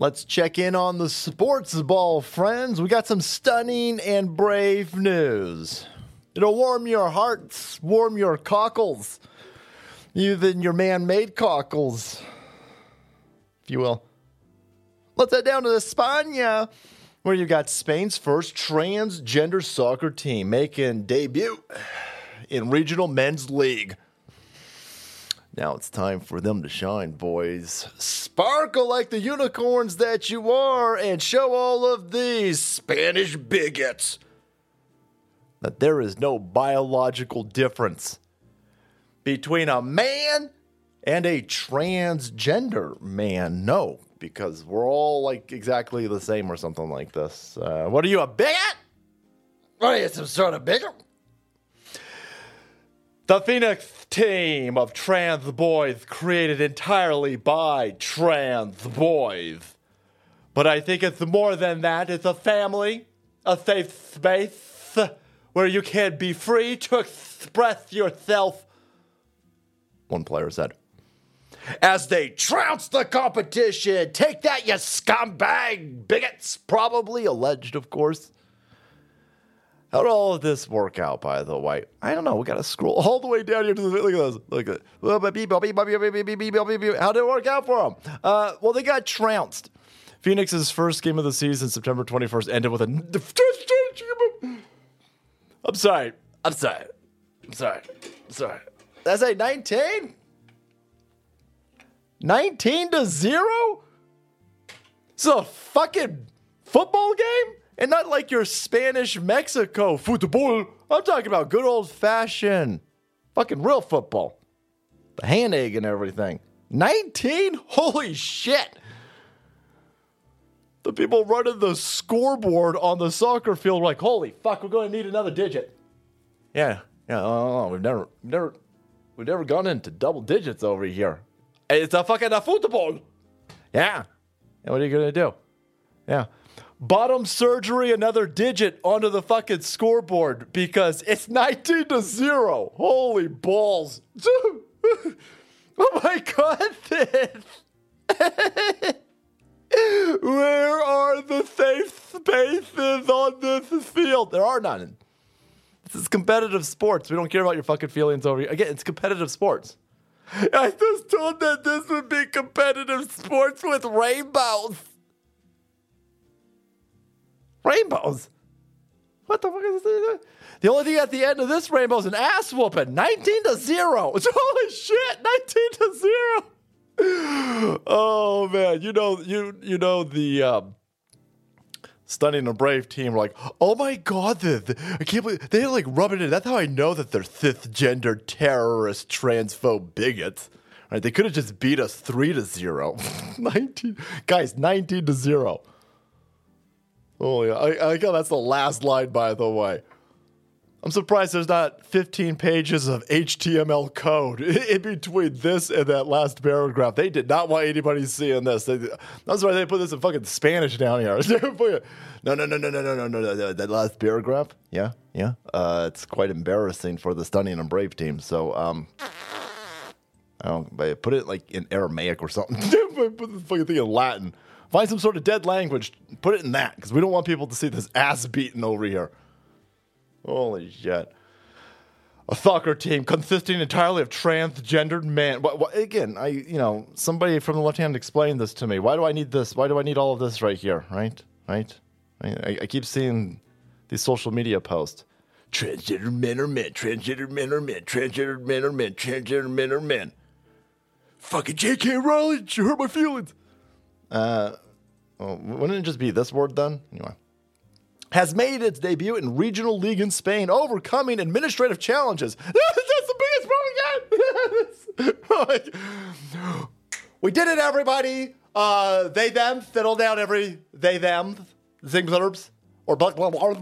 Let's check in on the sports ball, friends. We got some stunning and brave news. It'll warm your hearts, warm your cockles, even your man-made cockles, if you will. Let's head down to España, where you got Spain's first transgender soccer team making debut in regional men's league. Now it's time for them to shine, boys. Sparkle like the unicorns that you are and show all of these Spanish bigots that there is no biological difference between a man and a transgender man. No, because we're all like exactly the same or something like this. What are you, a bigot? What are you, some sort of bigot? The Phoenix team of trans boys created entirely by trans boys. But I think it's more than that. It's a family, a safe space where you can be free to express yourself, one player said. As they trounce the competition. Take that, you scumbag bigots. Probably alleged, of course. How did all of this work out, by the way? I don't know. We got to scroll all the way down here to the... Look at this. Look at it. How did it work out for them? Well, they got trounced. Phoenix's first game of the season, September 21st, ended with a... I'm sorry. That's a 19? 19-0? It's a fucking football game? And not like your Spanish Mexico football. I'm talking about good old-fashioned fucking real football. The hand egg and everything. 19? Holy shit. The people running the scoreboard on the soccer field were like, holy fuck, we're going to need another digit. Yeah. We've never gone into double digits over here. It's a fucking football. Yeah. And what are you going to do? Yeah. Bottom surgery, another digit onto the fucking scoreboard because it's 19-0. Holy balls. Oh my God. Where are the safe spaces on this field? There are none. This is competitive sports. We don't care about your fucking feelings over here. Again, it's competitive sports. I was told that this would be competitive sports with rainbows. Rainbows? What the fuck is this? The only thing at the end of this rainbow is an ass whooping. 19-0. Holy shit, 19-0. Oh man, you know the Stunning and Brave team were like, oh my God, I can't believe they like rubbing it in. That's how I know that they're cisgender terrorist transphobe bigots. Right? They could have just beat us 3-0. 19-0. Oh, yeah. I like how that's the last line, by the way. I'm surprised there's not 15 pages of HTML code in between this and that last paragraph. They did not want anybody seeing this. That's why they put this in fucking Spanish down here. No. That last paragraph? Yeah. It's quite embarrassing for the Stunning and Brave team. So, I don't put it like in Aramaic or something. Put this fucking thing in Latin. Find some sort of dead language. Put it in that, because we don't want people to see this ass beating over here. Holy shit. A soccer team consisting entirely of transgendered men. Again, somebody from the left hand explained this to me. Why do I need this? Why do I need all of this right here? Right? I keep seeing these social media posts. Transgender men are men. Transgender men are men. Transgender men are men. Transgender men are men. Fucking J.K. Rowling, you hurt my feelings. Wouldn't it just be this word then? Anyway. Has made its debut in regional league in Spain, overcoming administrative challenges. That's the biggest problem again. We did it, everybody. They, them, fiddle down every they, them, zingblubs, or blah, blah, blah.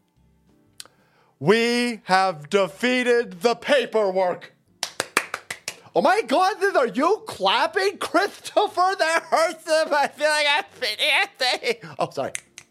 We have defeated the paperwork. Oh my God, are you clapping? Christopher, that hurts him. I feel like I'm finished. Oh, sorry.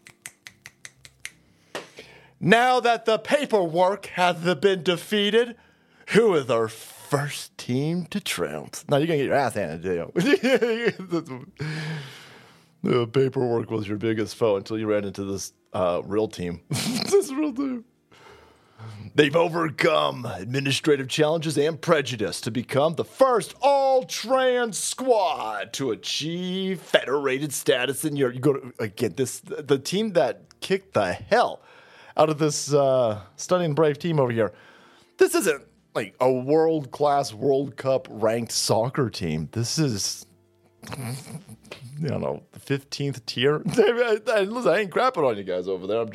Now that the paperwork has been defeated, who is our first team to trounce? Now you're going to get your ass handed to you. The paperwork was your biggest foe until you ran into this real team. This real team. They've overcome administrative challenges and prejudice to become the first all-trans squad to achieve federated status in Europe. You go to, again, the team that kicked the hell out of this stunning brave team over here. This isn't like a world-class World Cup ranked soccer team. This is, the 15th tier. Listen, I ain't crapping on you guys over there.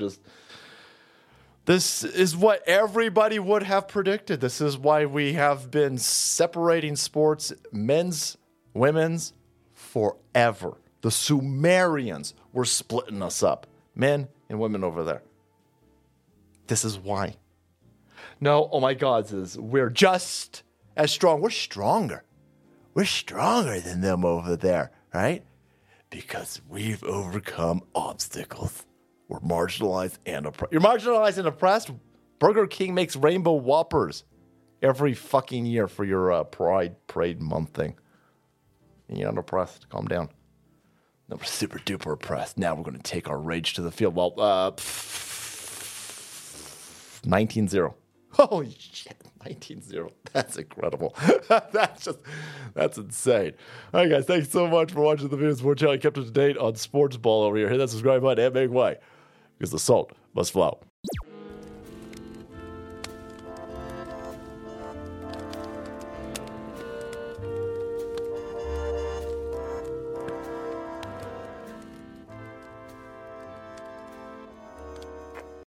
This is what everybody would have predicted. This is why we have been separating sports, men's, women's, forever. The Sumerians were splitting us up, men and women over there. This is why. No, oh my God, we're just as strong. We're stronger. We're stronger than them over there, right? Because we've overcome obstacles. We're marginalized and oppressed. You're marginalized and oppressed? Burger King makes rainbow Whoppers every fucking year for your Pride Parade Month thing. And you're not oppressed. Calm down. No, we're super duper oppressed. Now we're going to take our rage to the field. Well, 19-0. Holy shit, 19-0. That's incredible. That's insane. All right, guys, thanks so much for watching the Video Sports Channel. Kept up to date on Sports Ball over here. Hit that subscribe button and make way, because the salt must flow.